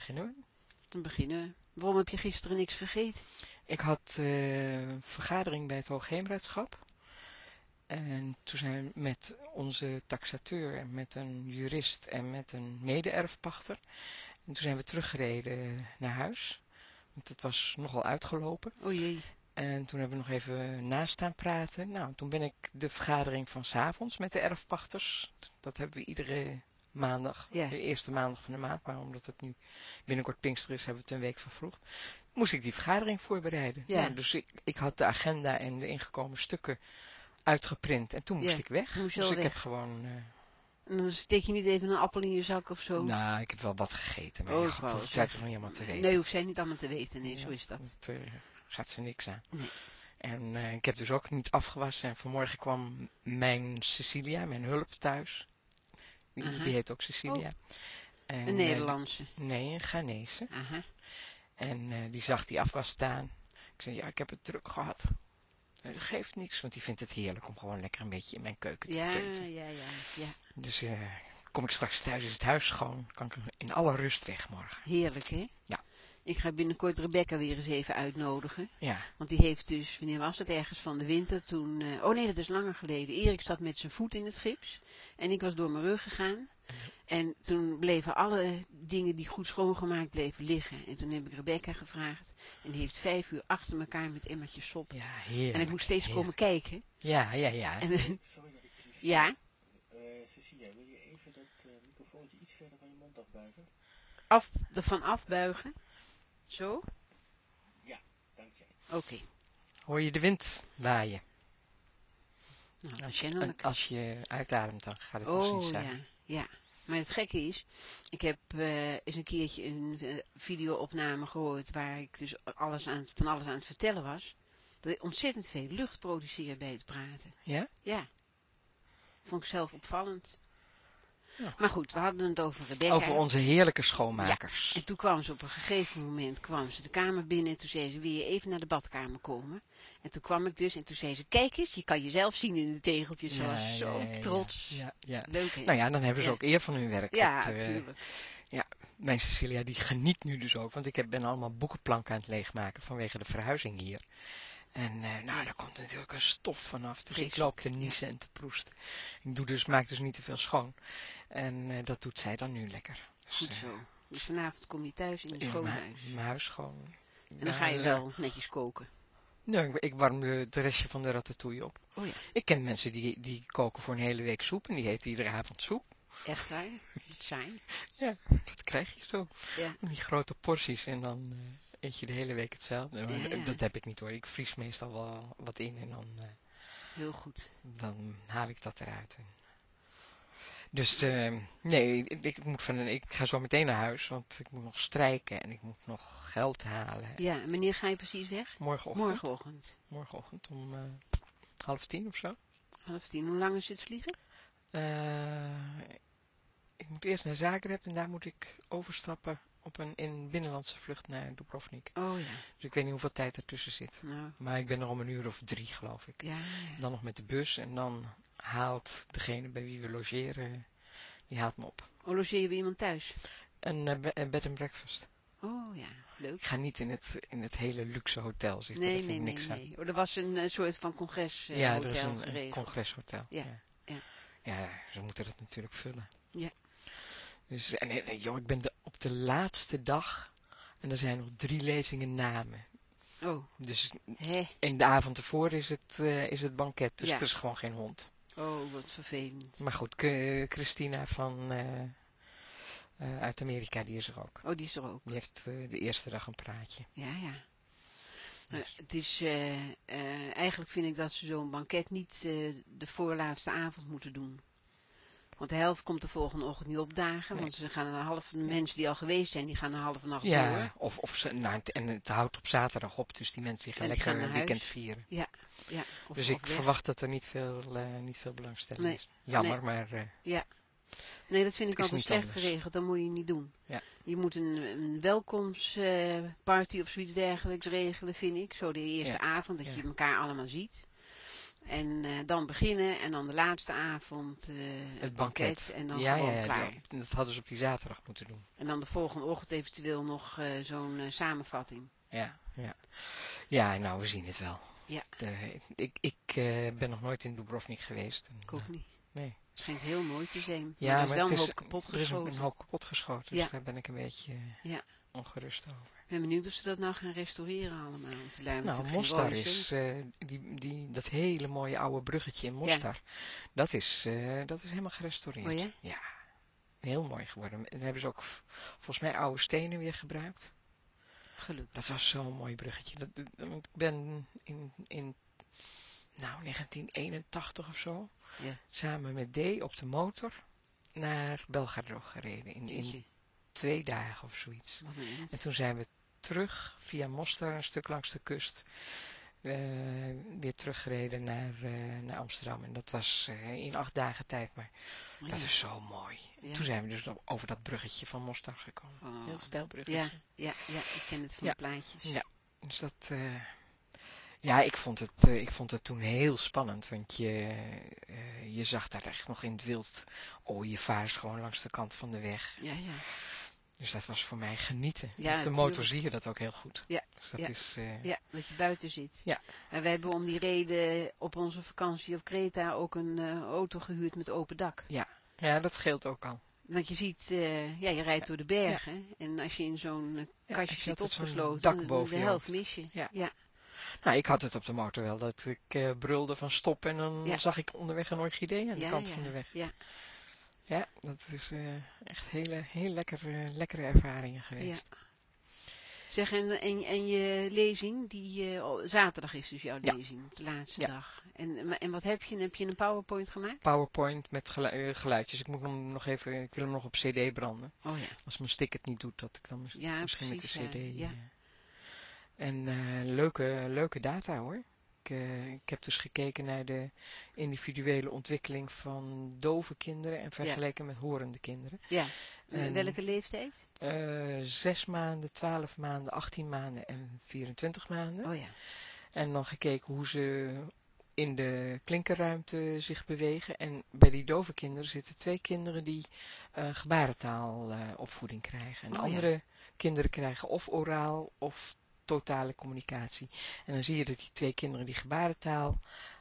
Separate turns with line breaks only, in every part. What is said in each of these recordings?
Beginnen we?
Dan beginnen we. Waarom heb je gisteren niks gegeten?
Ik had een vergadering bij het Hoogheemraadschap. En toen zijn we met onze taxateur en met een jurist en met een mede-erfpachter. En toen zijn we teruggereden naar huis. Want het was nogal uitgelopen.
O jee.
En toen hebben we nog even naast staan praten. Nou, toen ben ik de vergadering van 's avonds met de erfpachters. Dat hebben we iedere maandag.
Ja.
De eerste maandag van de maand. Maar omdat het nu binnenkort Pinkster is, hebben we het een week vervroegd. Moest ik die vergadering voorbereiden.
Ja.
Nou, dus ik had de agenda en de ingekomen stukken uitgeprint. En toen moest
Ja,
ik weg.
toen moest je
Dus
al
ik
weg.
heb gewoon...
En dan steek je niet even een appel in je zak of zo?
nou, ik heb wel wat gegeten. Maar
Oh,
ja,
ik
goed,
wou
dat
het
zijn
zeggen.
toch nog helemaal te weten.
Nee, hoeft zij niet allemaal te weten. Nee,
Ja,
zo is dat.
Dat gaat ze niks aan.
Nee.
En ik heb dus ook niet afgewassen. En vanmorgen kwam mijn Cecilia, mijn hulp, thuis. Die
Aha.
heet ook Cecilia. En,
Een Nederlandse.
nee, een Ghanese.
Aha.
En die zag die afwas staan. Ik zei, ja, ik heb het druk gehad. Dat geeft niks, want die vindt het heerlijk om gewoon lekker een beetje in mijn keuken te
Ja,
teuten.
ja.
Dus kom ik straks thuis, is het huis schoon. Kan ik in alle rust weg morgen.
Heerlijk, hè?
Ja.
Ik ga binnenkort Rebecca weer eens even uitnodigen.
Ja,
Want die heeft dus, wanneer was het, ergens van de winter, toen... oh nee, dat is langer geleden. Erik zat met zijn voet in het gips. En ik was door mijn rug gegaan. En toen bleven alle dingen die goed schoongemaakt bleven liggen. En toen heb ik Rebecca gevraagd. En die heeft 5 uur achter elkaar met emmertjes sop.
ja, heerlijk.
En ik moest steeds
heerlijk.
komen kijken.
Ja.
En,
Sorry dat ik je niet
ja,
Cecilia, wil je even dat microfoontje iets verder van je mond afbuigen?
ervan afbuigen. Zo?
Ja, dank je.
Oké.
Hoor je de wind waaien?
Nou, kennelijk.
Als je uitademt, dan gaat het
Oh,
precies
ja, ja. Maar het gekke is, ik heb eens een keertje een videoopname gehoord waar ik dus van alles aan het vertellen was. Dat ik ontzettend veel lucht produceer bij het praten.
Ja?
Ja. Vond ik zelf opvallend.
Ja.
Maar goed, we hadden het over Rebecca.
Over onze heerlijke schoonmakers.
En toen kwam ze op een gegeven moment de kamer binnen en toen zei ze, wil je even naar de badkamer komen? En toen kwam ik dus en toen zei ze, kijk eens, je kan jezelf zien in de tegeltjes. Ze was zo trots.
Ja.
Leuk, hè?
Nou ja, dan hebben ze
Ja.
ook eer van hun werk.
Ja,
Dat,
natuurlijk.
mijn Cecilia die geniet nu dus ook, want ik ben allemaal boekenplanken aan het leegmaken vanwege de verhuizing hier. En nou, daar komt natuurlijk een stof vanaf, dus ik loop te niezen en te proesten. Maak dus niet te veel schoon. En dat doet zij dan nu lekker. Dus,
Goed zo. Dus vanavond kom je thuis in een
ja,
schoon huis.
mijn huis schoon.
En dan ga je wel netjes koken.
Nee, ik warm de restje van de ratatouille op.
Oh ja,
Ik ken mensen die koken voor een hele week soep en die eten iedere avond soep.
echt waar? Het zijn.
Ja, dat krijg je zo.
Ja.
Die grote porties en dan eet je de hele week hetzelfde. Maar
Ja.
dat heb ik niet hoor. Ik vries meestal wel wat in en
Heel goed.
dan haal ik dat eruit. Dus nee, ik ga zo meteen naar huis, want ik moet nog strijken en ik moet nog geld halen.
Ja, en wanneer ga je precies weg?
Morgenochtend.
Morgenochtend.
Om 9:30 of zo.
9:30. Hoe lang is het vliegen?
Ik moet eerst naar Zagreb en daar moet ik overstappen op een binnenlandse vlucht naar Dubrovnik.
Oh ja.
Dus ik weet niet hoeveel tijd ertussen zit.
Nou,
Maar ik ben er om 1:03 geloof ik.
ja.
Dan nog met de bus en dan haalt degene bij wie we logeren, die haalt me op.
Oh, logeer je bij iemand thuis?
Een bed and breakfast.
Oh ja, leuk.
Ik ga niet in het hele luxe hotel zitten. Daar
Nee.
vind ik niks aan.
Oh, er was een soort van congreshotel
Ja, er is een
geregeld.
congreshotel.
Ja,
Ja. Ja, ze moeten dat natuurlijk vullen.
Ja.
Dus, joh, ik ben op de laatste dag en er zijn nog 3 lezingen na me.
Oh,
Dus
hè?
in de avond ervoor is het banket, dus
Ja.
het is gewoon geen hond.
Oh, wat vervelend.
Maar goed, Christina uit Amerika, die is er ook.
Oh, die is er ook.
Die heeft de eerste dag een praatje.
Ja.
Dus.
Het is, eigenlijk vind ik dat ze zo'n banket niet de voorlaatste avond moeten doen. Want de helft komt de volgende ochtend niet opdagen.
Nee.
Want ze gaan de mensen die al geweest zijn, die gaan een halve nacht door.
Ja, en het houdt op zaterdag op, dus die mensen die gaan
En die
lekker
gaan
een
naar
weekend
huis.
vieren.
Ja.
Dus ik verwacht dat er niet veel belangstelling
Nee.
is. Jammer,
Nee.
maar
Nee, dat vind ik
Het is
altijd
niet
slecht
anders.
geregeld. Dat moet je niet doen.
Ja.
Je moet een welkomstparty of zoiets dergelijks regelen, vind ik. Zo de eerste
Ja.
avond, dat
Ja.
je elkaar allemaal ziet. En dan beginnen en dan de laatste avond
Het banket.
en dan gewoon klaar.
Dat hadden ze op die zaterdag moeten doen.
En dan de volgende ochtend eventueel nog zo'n samenvatting.
Ja, ja. Ja, nou, we zien het wel.
Ja.
Ik ben nog nooit in Dubrovnik geweest. En,
Ik ook niet.
nee.
Het schijnt heel mooi te zijn.
Ja,
maar er
maar
is wel
het
een
is,
hoop kapot
er is
geschoten.
een hoop kapot geschoten. Dus
Ja.
daar ben ik een beetje ongerust over.
Ik ben benieuwd of ze dat nou gaan restaureren allemaal. Want die lui hebben
Nou,
natuurlijk geen
Mostar
rode
is,
cent.
dat hele mooie oude bruggetje in Mostar, dat is helemaal gerestaureerd.
Oh ja?
Ja, heel mooi geworden. En dan hebben ze ook volgens mij oude stenen weer gebruikt.
Gelukkig.
Dat was zo'n mooi bruggetje. Ik ben in 1981 of zo,
Ja.
samen met D op de motor naar Belgrado gereden. In
Jeetje,
2 dagen of zoiets.
wat een eind.
En toen zijn we terug via Mostar, een stuk langs de kust, weer teruggereden naar Amsterdam. En dat was in 8 dagen tijd, maar
Oh,
dat
ja.
is zo mooi.
Ja.
Toen zijn we dus over dat bruggetje van Mostar gekomen.
Oh.
Heel stijl bruggetje.
Ja, ik ken het van
Ja.
de plaatjes.
Ja. Dus dat... ik vond het toen heel spannend, want je zag daar echt nog in het wild ooievaars gewoon langs de kant van de weg.
Ja, ja.
Dus dat was voor mij genieten.
Ja,
Op de
natuurlijk.
motor zie je dat ook heel goed.
Ja,
Dus dat
ja.
is...
Ja, dat je buiten zit.
Ja.
En wij hebben om die reden op onze vakantie op Kreta ook een auto gehuurd met open dak.
Ja, dat scheelt ook al.
Want je ziet, je rijdt door de bergen. En als je in zo'n
Ja,
kastje
als je
zit
altijd zo'n
opgesloten,
dak
dan
boven
de
je
helft
hoofd.
mis je.
Ja.
Ja.
Nou, ik had het op de motor wel, dat ik brulde van stop en dan
Ja.
zag ik onderweg een orchidee aan de kant
ja,
van de weg.
Ja,
Ja, dat is echt heel lekkere ervaringen geweest.
ja. Zeg, en je lezing, zaterdag is dus jouw
Ja.
lezing, de laatste
Ja.
dag. En wat heb je? Heb je een PowerPoint gemaakt?
PowerPoint met geluidjes. Ik wil hem nog op CD branden.
Oh ja.
Als mijn stick het niet doet, dat ik dan
Ja,
misschien
precies,
met de CD...
ja.
En leuke data hoor. Ik heb dus gekeken naar de individuele ontwikkeling van dove kinderen en vergeleken met horende kinderen.
Ja.
En-
Welke leeftijd?
6 maanden, 12 maanden, 18 maanden en 24 maanden.
Oh ja.
En dan gekeken hoe ze in de klinkerruimte zich bewegen. En bij die dove kinderen zitten 2 kinderen die gebarentaalopvoeding krijgen. En
Oh, ja.
andere kinderen krijgen of oraal of totale communicatie. En dan zie je dat die 2 kinderen die gebarentaal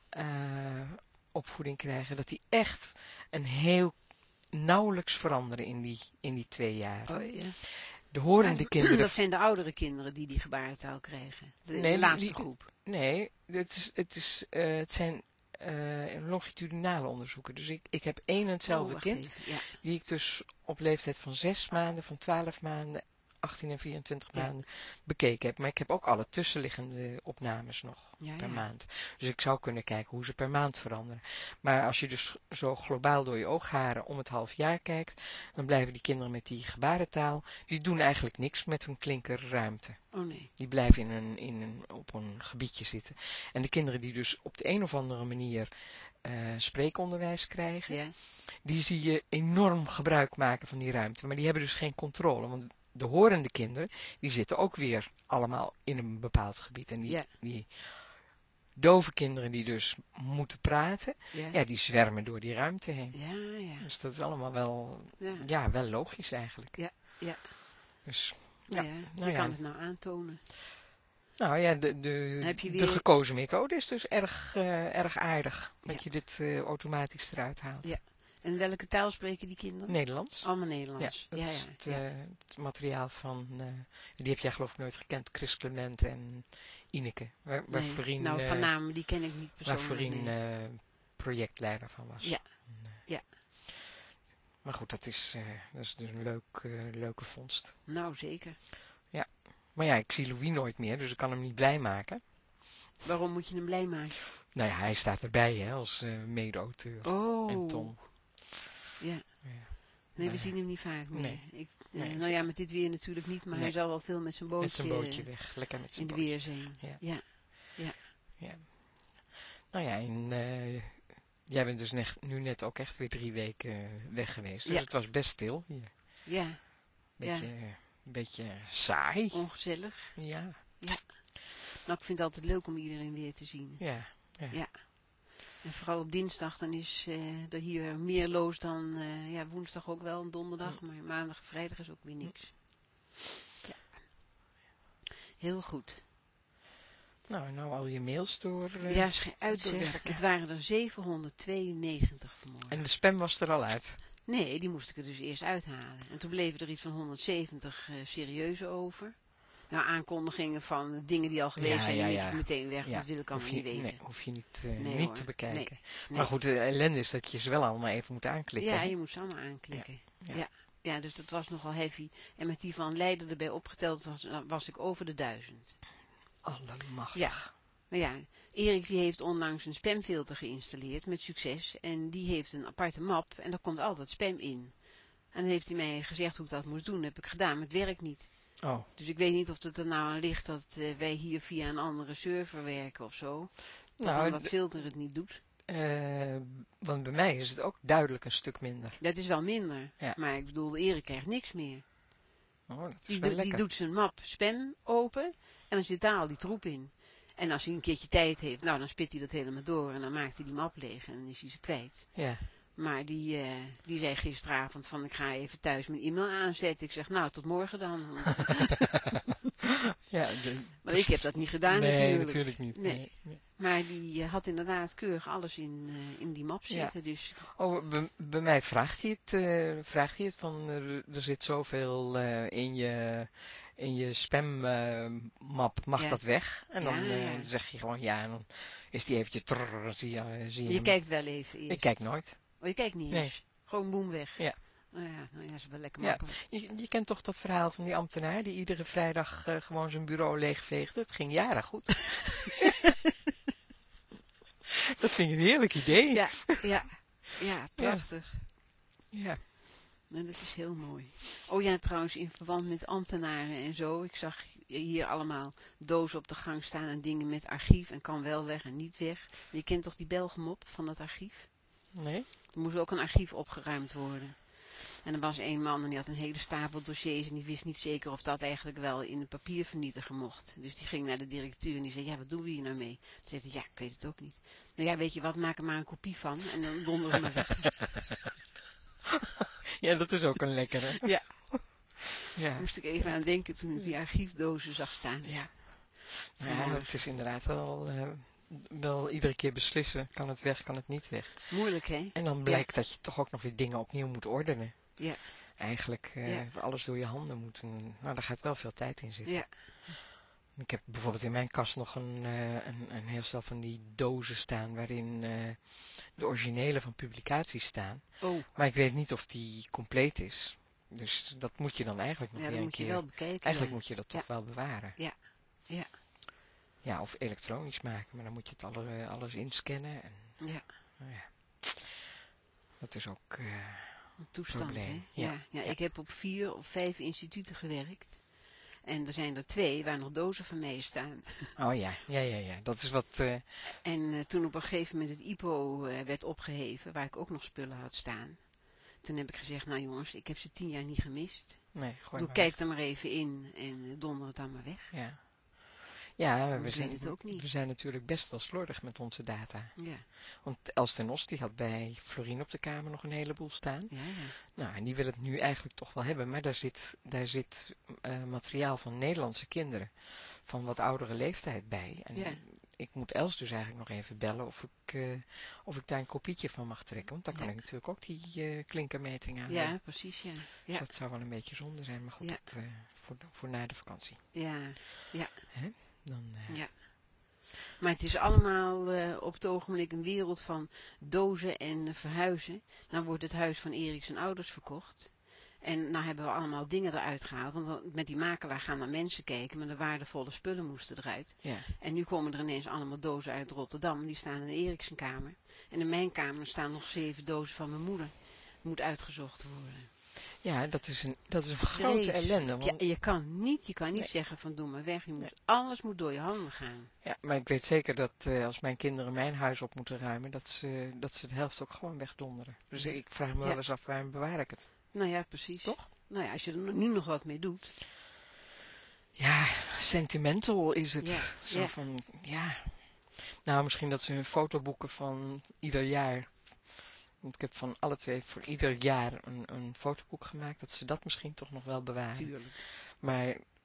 opvoeding krijgen, dat die echt een heel nauwelijks veranderen in die 2 jaar.
Oh ja.
De horende kinderen...
Dat zijn de oudere kinderen die gebarentaal krijgen.
Nee,
De laatste
die-
groep.
Nee, het zijn longitudinale onderzoeken. Dus ik heb één en hetzelfde
wacht
kind,
even. Ja.
die ik dus op leeftijd van 6 maanden, van 12 maanden, 18 en 24
Ja.
maanden bekeken heb. Maar ik heb ook alle tussenliggende opnames nog
Ja,
per
ja.
maand. Dus ik zou kunnen kijken hoe ze per maand veranderen. Maar als je dus zo globaal door je oogharen om het half jaar kijkt, dan blijven die kinderen met die gebarentaal, die doen eigenlijk niks met hun klinkerruimte.
Oh nee.
Die blijven op een gebiedje zitten. En de kinderen die dus op de een of andere manier spreekonderwijs krijgen,
Ja.
die zie je enorm gebruik maken van die ruimte. Maar die hebben dus geen controle. Want de horende kinderen, die zitten ook weer allemaal in een bepaald gebied. En
Ja.
die dove kinderen die dus moeten praten,
Ja.
ja, die zwermen door die ruimte heen.
Ja, ja.
Dus dat is allemaal wel,
Ja.
wel logisch eigenlijk.
Ja.
Dus,
Ja.
Ja,
Je
nou ja.
kan het nou aantonen.
nou ja,
Heb je
de
weer-
gekozen methode is dus erg aardig. Dat
Ja.
je dit automatisch eruit haalt.
Ja. En welke taal spreken die kinderen?
Nederlands.
Allemaal
Ja,
Nederlands.
dat
Ja,
is
ja.
het materiaal van, die heb jij geloof ik nooit gekend, Chris Clement en Ineke. Waar
Nee.
Vorien,
Nou, van naam, die ken ik niet
waar
persoonlijk.
Vorien
nee.
projectleider van was.
Ja.
En,
Ja.
Maar goed, dat is dus een leuke vondst.
Nou, zeker.
Maar ja, ik zie Louis nooit meer, dus ik kan hem niet blij maken.
Waarom moet je hem blij maken?
Nou ja, hij staat erbij hè, als mede-auteur.
Oh.
En Tom.
Ja.
Ja.
Nee, we
Nee.
zien hem niet vaak meer.
Nee. Nee.
Nou ja, met dit weer natuurlijk niet, maar
Nee.
hij zal wel veel met zijn bootje,
Met zijn bootje weg. Lekker met
in
zijn
de
bootje.
weer zijn.
Ja.
Ja.
Ja. Nou ja, en jij bent dus nu net ook echt weer 3 weken weg geweest. Dus
Ja.
het was best stil hier.
Ja,
Beetje saai.
ongezellig.
Ja.
Nou, ik vind het altijd leuk om iedereen weer te zien.
Ja.
Ja. En vooral op dinsdag, dan is er hier meer los dan woensdag ook wel, en donderdag. Maar maandag en vrijdag is ook weer niks. Ja. Heel goed.
Nou al je mails door.
Ja, is geen uitzeg.
doorwerken.
Het waren er 792 vanmorgen.
En de spam was er al uit.
Nee, die moest ik er dus eerst uithalen. En toen bleven er iets van 170 serieuze over. Nou, aankondigingen van dingen die al geweest zijn, die je meteen weg.
Ja,
Dat wil ik allemaal niet weten.
Nee, hoef je niet,
Nee,
niet
hoor.
te bekijken.
Nee.
Maar goed, de ellende is dat je ze wel allemaal even moet aanklikken.
Ja, je moet ze allemaal aanklikken.
Ja.
Ja, dus dat was nogal heavy. En met die van Leiden erbij opgeteld was ik over de 1000.
Allemachtig.
Ja. Maar ja, Erik die heeft onlangs een spamfilter geïnstalleerd met succes. En die heeft een aparte map en daar komt altijd spam in. En dan heeft hij mij gezegd hoe ik dat moest doen. Dat heb ik gedaan, maar het werkt niet.
Oh.
Dus ik weet niet of het er nou aan ligt dat wij hier via een andere server werken of zo. Dat dan dat filter het niet doet.
Want bij mij is het ook duidelijk een stuk minder.
Dat is wel minder.
Ja.
Maar ik bedoel, Erik krijgt niks meer.
Oh, dat is wel
Die
lekker.
doet zijn map spam open en dan zit daar al die troep in. En als hij een keertje tijd heeft, nou dan spit hij dat helemaal door en dan maakt hij die map leeg en dan is hij ze kwijt.
Ja.
Maar die zei gisteravond van ik ga even thuis mijn e-mail aanzetten. Ik zeg nou tot morgen dan.
Ja,
Maar ik heb dat niet gedaan
nee,
natuurlijk.
niet.
Nee. Maar die had inderdaad keurig alles in die map zitten. Ja. Dus.
Oh, bij mij vraagt hij het van er zit zoveel in je spammap, mag dat weg? En dan zeg je gewoon ja en dan is die eventjes zie je
Je kijkt wel even eerst.
Ik kijk nooit.
Oh, je kijkt niet eens? Gewoon boem weg?
Ja.
Nou ja, dat is wel lekker makkelijk.
Je kent toch dat verhaal van die ambtenaar die iedere vrijdag gewoon zijn bureau leegveegde? Het ging jaren goed. Dat vind ik een heerlijk idee.
Ja, prachtig.
Ja.
Nou, dat is heel mooi. Oh ja, trouwens, in verband met ambtenaren en zo. Ik zag hier allemaal dozen op de gang staan en dingen met archief en kan wel weg en niet weg. Je kent toch die Belgemop van dat archief?
Nee?
Er moest ook een archief opgeruimd worden. En er was een man en die had een hele stapel dossiers en die wist niet zeker of dat eigenlijk wel in een papiervernietiger mocht. Dus die ging naar de directeur en die zei, ja, wat doen we hier nou mee? Toen zei hij, ja, ik weet het ook niet. Nou ja, weet je wat, maak er maar een kopie van en dan donderen we maar weg.
Ja, dat is ook een lekkere.
Ja.
Ja.
Daar moest ik even aan denken toen ik die archiefdozen zag staan.
Ja. Ja, het is inderdaad wel iedere keer beslissen, kan het weg, kan het niet weg.
Moeilijk, hè?
En dan blijkt dat je toch ook nog weer dingen opnieuw moet ordenen.
Ja.
Eigenlijk alles door je handen moet. Nou, daar gaat wel veel tijd in zitten.
Ja.
Ik heb bijvoorbeeld in mijn kast nog een heel stel van die dozen staan waarin de originele van publicaties staan.
Oh.
Maar ik weet niet of die compleet is. Dus dat moet je dan eigenlijk nog weer een
moet
keer.
Je wel bekijken.
Eigenlijk moet je dat toch wel bewaren.
Ja. Ja.
Ja, of elektronisch maken, maar dan moet je het alles inscannen. En,
ja.
Nou ja. Dat is ook
een toestand,
probleem.
Hè? Ja. Ik heb op 4 of 5 instituten gewerkt. En er zijn er 2 waar nog dozen van mij staan.
Oh ja. Dat is wat...
En toen op een gegeven moment het IPO werd opgeheven, waar ik ook nog spullen had staan. Toen heb ik gezegd, nou jongens, ik heb ze 10 jaar niet gemist.
Nee,
kijk er maar even in en donder het dan maar weg.
Ja. Ja,
we
zijn natuurlijk best wel slordig met onze data.
Ja.
Want Els ten Os, die had bij Florien op de kamer nog een heleboel staan.
Ja.
Nou, en die wil het nu eigenlijk toch wel hebben. Maar daar zit materiaal van Nederlandse kinderen van wat oudere leeftijd bij. En ik moet Els dus eigenlijk nog even bellen of ik daar een kopietje van mag trekken. Want dan kan ik natuurlijk ook die klinkermeting aan.
Ja, precies, ja.
Dus dat zou wel een beetje zonde zijn. Maar goed, voor na de vakantie.
Ja.
Hè? Dan,
ja. Maar het is allemaal op het ogenblik een wereld van dozen en verhuizen. Dan wordt het huis van Erik zijn ouders verkocht. En nou hebben we allemaal dingen eruit gehaald. Want met die makelaar gaan dan mensen kijken. Maar de waardevolle spullen moesten eruit.
Ja.
En nu komen er ineens allemaal dozen uit Rotterdam. Die staan in Erik zijn kamer. En in mijn kamer staan nog 7 dozen van mijn moeder. Moet uitgezocht worden.
Ja, dat is een grote ellende. Want...
Ja, je kan niet zeggen van doe maar weg. Alles moet door je handen gaan.
Ja, maar ik weet zeker dat als mijn kinderen mijn huis op moeten ruimen, dat ze de helft ook gewoon wegdonderen. Dus ik vraag me wel eens af, waarom bewaar ik het?
Nou ja, precies.
Toch?
Nou ja, als je er nu nog wat mee doet.
Ja, sentimental is het. Zo van, ja. Nou, misschien dat ze hun fotoboeken van ieder jaar. Want ik heb van alle twee voor ieder jaar een fotoboek gemaakt. Dat ze dat misschien toch nog wel bewaren.
Tuurlijk.
Maar